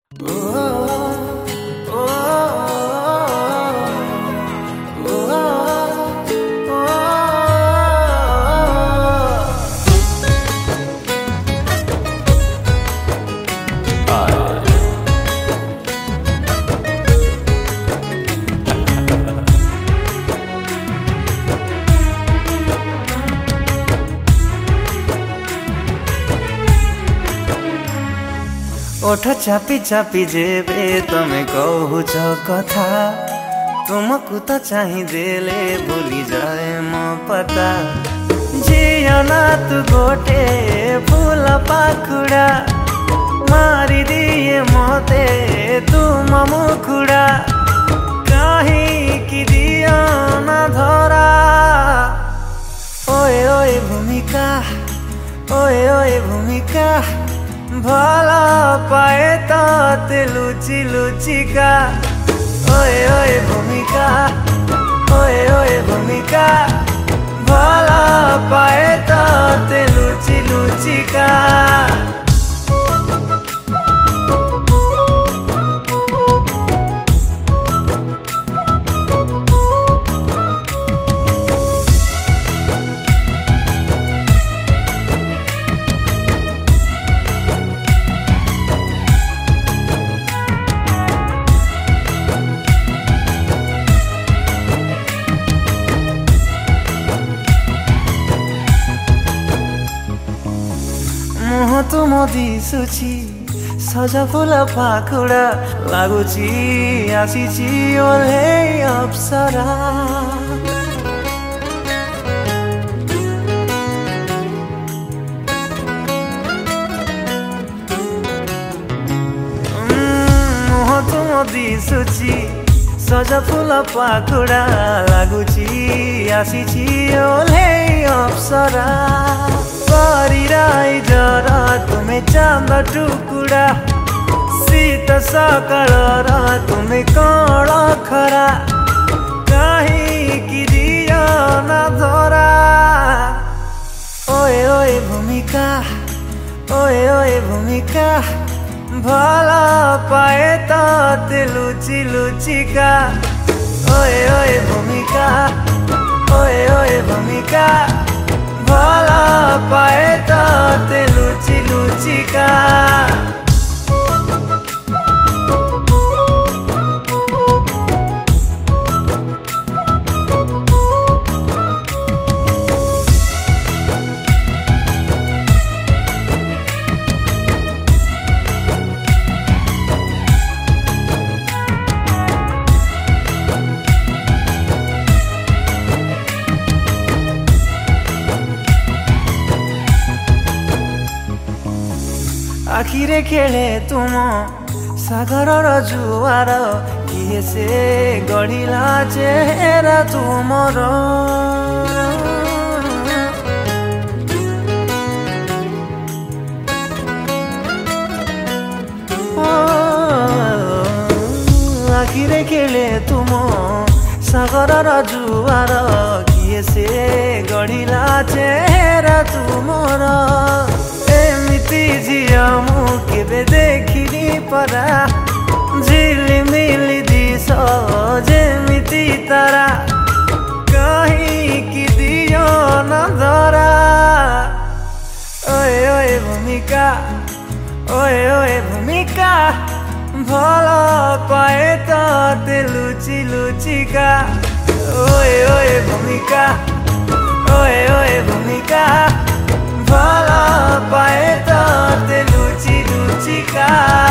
ओठ चापी चापी जेबे तमे कहूच कथा तुमको तो चाही देले भूली जाए मो पता जियाना तू गोटे फूल पाखुड़ा मारी दिए मोते तुम मुखुड़ा कहीं की दिया ना धरा ओए ओए भूमिका ओए ओए भूमिका भला पाए तो लुची लुचिका ओए ओए भूमिका ओए ओए भूमिका भला पाए तो लुची लुचिका मुह तुम दिशुची सजा फूल पाखुड़ा लगुची आसीची ओल्हे अप्सरा मुह तुम दिशुची सजा फूल पाखुड़ा लगुची आसीची ओल्हे अप्सरा जरा तुम्हें चांद टुकुड़ा शीत सकाल तुम्हें कण खरा कहीं की दिया ना धरा ओए ओए भूमिका ओए ओए भूमिका भला पाए तो लुची लुचिका ओए ओए भूमिका ओए ओए भूमिका भला पाए तो लुची लुचिका आखिरे खेले तुम सागर जुआर किए से गढ़िला चेहरा तुमर आखिरे खेले तुम सागर जुआर किए से गढ़िला चेहरा तुमर झिया मु केबे देखिनी परा झिलिमिली दिस जेमिति तारा कहीं की दियो न धरा ओए ओए भूमिका ओए ओए भूमिका भला पाए तो लुची लुचिका ओए ओए भूमिका ओए ओए भूमिका भला पाए तो लुची लुचिका।